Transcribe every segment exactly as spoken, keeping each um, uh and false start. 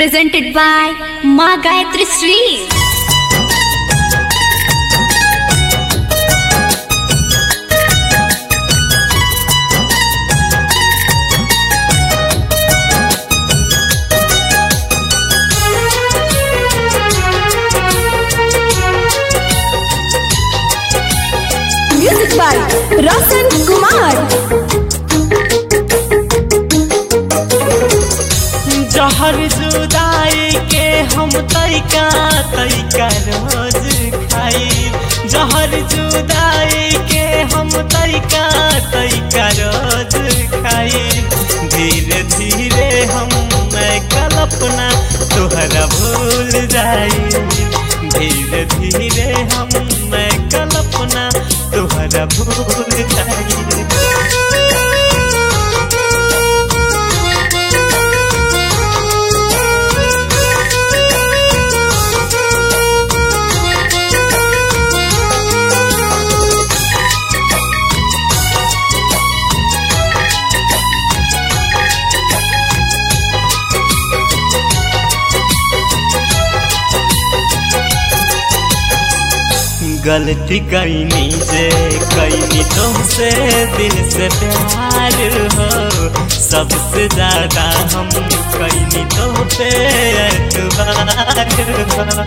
presented by Ma Gayatri Sri. Music by Roshan Kumar. जहर जुदाई के हम तैका तैका रोज खाई जहर जुदाई के हम तैका तैका रोज खाई धीरे धीरे हम मैं कल्पना तोहरा भूल जाई धीरे धीरे हम मैं कल्पना तोहरा भूल जाई। गलती कैनी जे कैनी तुमसे दिल से प्यार हो सबसे ज्यादा हम कैनी तो पे एतबार हो।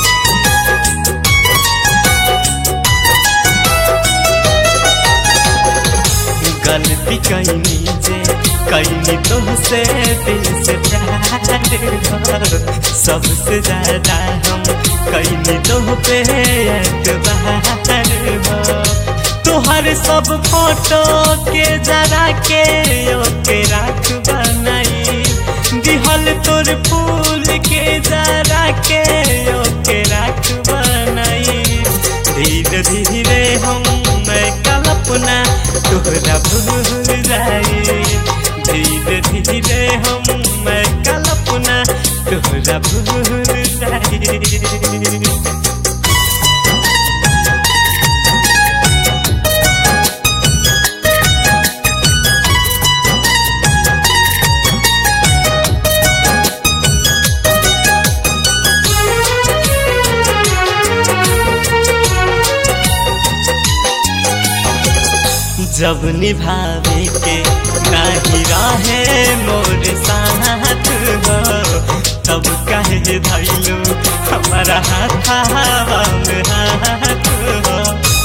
गलती कैनी जे कैनी तुमसे दिल से प्यार हो सबसे ज्यादा हम कैनी तो पे एतबार हो। तोहर सब फोटो के जरा के ओके राख बनाई दिहल तोर फूल के जरा के ओके राख बनाई धीरे धीरे हम मैं कल्पना तोहरा भूल जाई धीरे धीरे हम मैं कल्पना तोहरा भूल जाई। जब निभावे के नहीं रहे मोर साथ हो तब कहे धैलू हमारा हाथ में हाथ हो।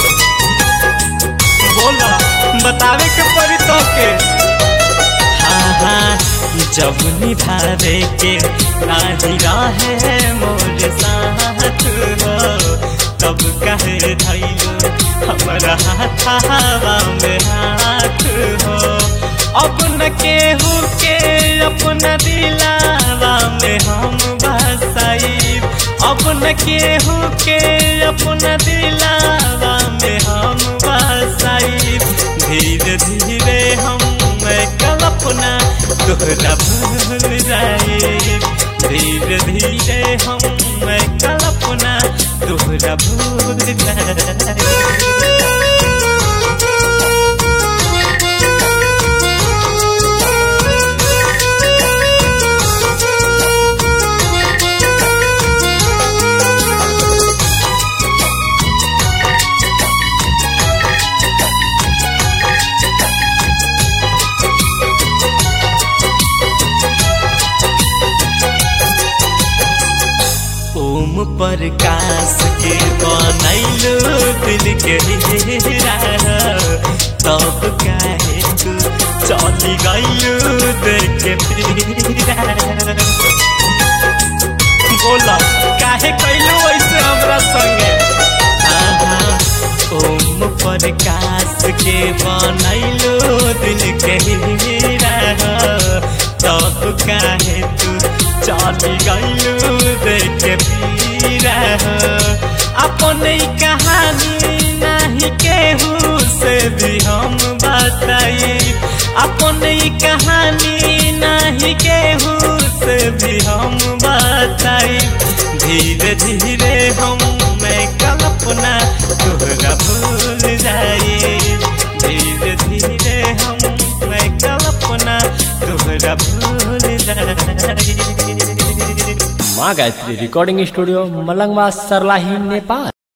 बोला बतावे के पड़ी तो के हाँ हाँ जब निभावे के नहीं रहे मोर साथ हो तब कहे धैलू हमारा हाथ में हाथ हो। अब न केहू के अपना दिलावा में हम बसाई अब न केहू के अपना दिलावा में हम बसाई धीरे धीरे हम मैं कल्पना तोहरा भूल जाई धीरे धीरे हम मैं कल्पना तोहरा भूल जाई। ओम प्रकाश के बनैलू दिल के हीरा तब काहे तू चली गईलू देख फिरा। बोला काहे कैलू ऐसे हमरा संगे ओम प्रकाश के बनैलू दिल के हीरा तब काहे तू चली गईलू देख पीरा अपन कहानी नहीं केहू से भी हम बताई अपन कहानी नहीं केहू से भी हम बताई धीरे धीरे हम मैं कल्पना तोहरा भूल जाई धीरे धीरे हम मैं कल्पना तोहरा भूल जाई। माँ गायत्री रिकॉर्डिंग स्टूडियो मलंगवा सरलाही नेपाल।